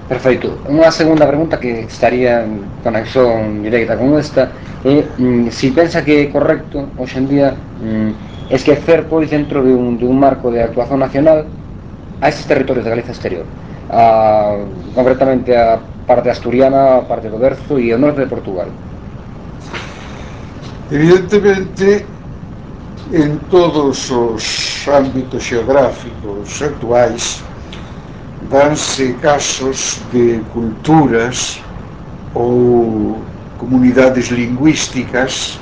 Perfecto. Unha segunda pregunta que estaría en conexión directa con esta é si pensa que é correcto hoxe en día esquecer pois dentro de un marco de actuación nacional a estes territorios de Galicia exterior, concretamente a parte asturiana, a parte do Berzo e o norte de Portugal. Evidentemente, en todos os ámbitos xeográficos actuais danse casos de culturas ou comunidades lingüísticas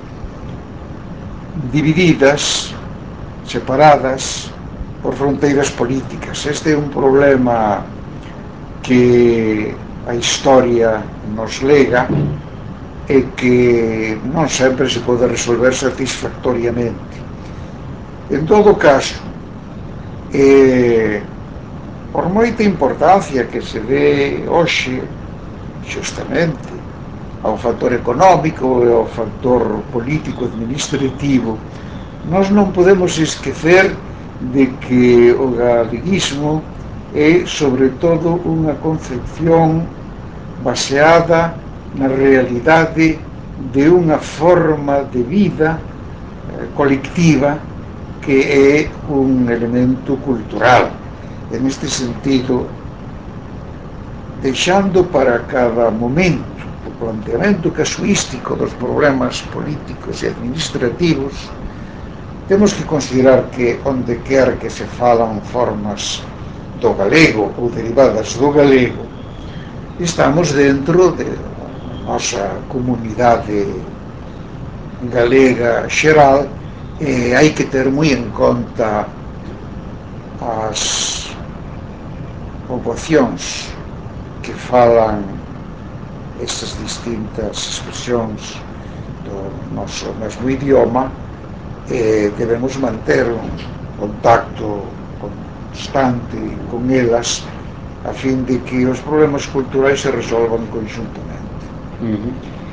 divididas, separadas por fronteiras políticas. Este é un problema que a historia nos lega e que non sempre se pode resolver satisfactoriamente. En todo caso, por moita importancia que se dé hoxe xustamente ao factor económico e ao factor político administrativo, nós non podemos esquecer de que o galeguismo é sobre todo unha concepción baseada na realidade de unha forma de vida colectiva que é un elemento cultural. En este sentido, deixando para cada momento o planteamento casuístico dos problemas políticos e administrativos, temos que considerar que onde quer que se falan formas do galego ou derivadas do galego, estamos dentro de nosa comunidade galega xeral e hai que ter moi en conta as poboacións que falan estas distintas expresións do noso mesmo idioma e debemos manter un contacto constante con elas a fin de que os problemas culturais se resolvan conjuntamente.